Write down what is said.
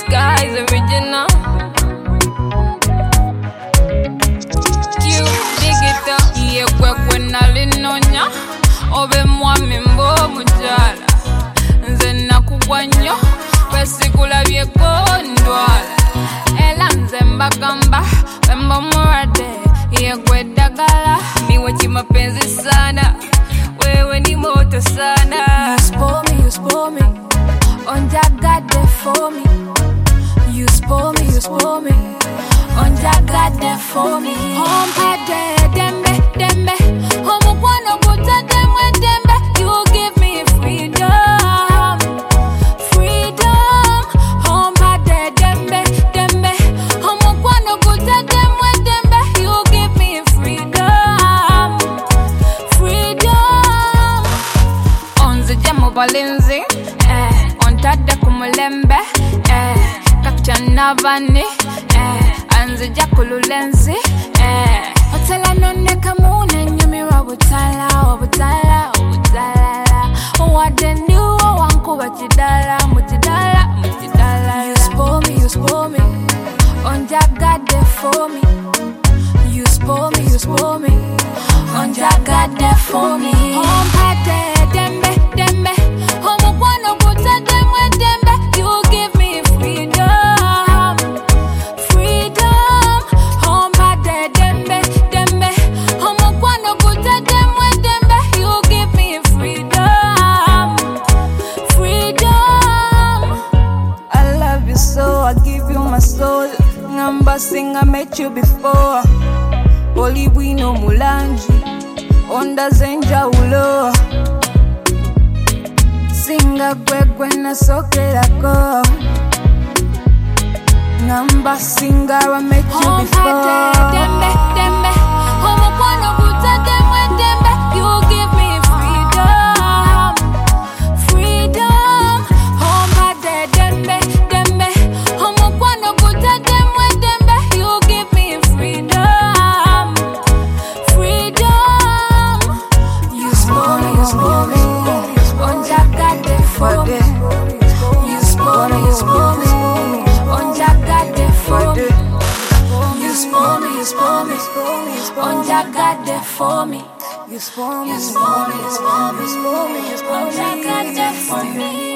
Sky's original. Cute, digita. Ye kwekwe nalinonya. Obe mwami mbo mujala. Nze nakugwa nnyo. Kwesigulabye kondwala. Ela nze mbagamba. Wemba murade. Ye gwedagala. Miwe chimapenzi sana. Wewe ni moto sana. You spoil me. Onja God there for me. You spoil me. Onja God there for me. Hompa de dembe. Homo kwano kuta demwe dembe. You give me freedom. Hompa de dembe. Homo kwano kuta demwe dembe. You give me freedom. Onze jamo balinzi. Ontadde kumulembe. Kakchana vani. Anze jakululenzi. Otala nonne kamune nyumira butala. Wade niwo wanku batidala. You spoil me. Onja God there for me. You spoil me. Onja God there for me. Hompa de dembe. Homo kwano kuta demwe dembe. You give me freedom. Hompa de dembe. Homo kwano kuta demwe dembe. You give me freedom. I love you so, I give you my soul. Number sing, I met you before. Oli bwino mulanji. Onda zenja ulo. Singa kwekwe na sokerako. Number singer, I met you before. Dembe. Homo kwano kuta demwe dembe. You give me freedom. Hompa de dembe. Homo kwano kuta demwe dembe. You give me freedom. You spoil me. Onja God there for me. You spoil me. Onja God there for me. You spoil me. Onja God there for me. You spoil me. Onja God there for me.